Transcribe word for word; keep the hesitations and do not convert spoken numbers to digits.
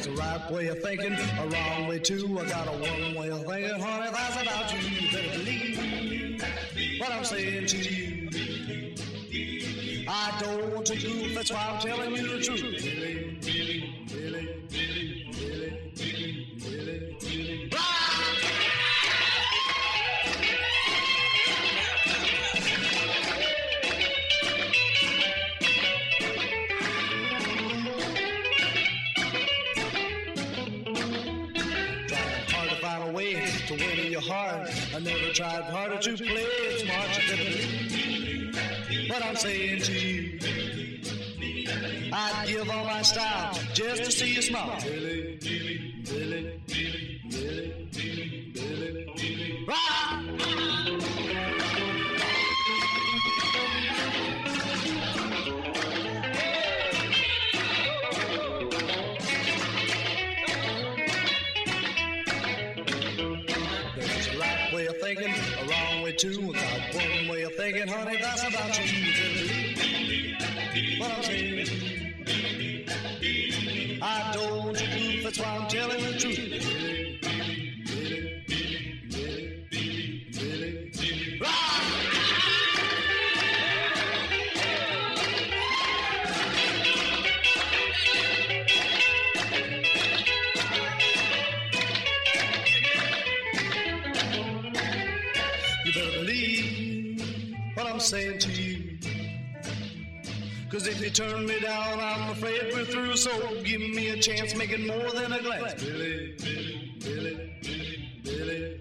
There's a right way of thinking, a wrong way too. I got a one way of thinking, honey, that's about you. You better believe what I'm saying to you. I don't want to goof, that's why I'm telling you the truth. Billy, Billy, Billy, Billy, Billy, Billy, Billy. To win your heart, I never tried harder to play it smart. You better believe what I'm saying to you. I'd give all my style just to see you smile. Billy, Billy, Billy, Billy, Billy, Billy, Billy. Rock! Thinking a wrong way too. Without one way of thinking, honey, that's about you. You better believe what I'm saying. I don't want to prove, that's why I'm telling the truth. Billy, Billy, Billy, Billy, Billy, Billy. Rock! You better believe what I'm saying to you. Cause if you turn me down, I'm afraid we're through. So give me a chance, make it more than a glance. Billy, Billy, Billy, Billy, Billy.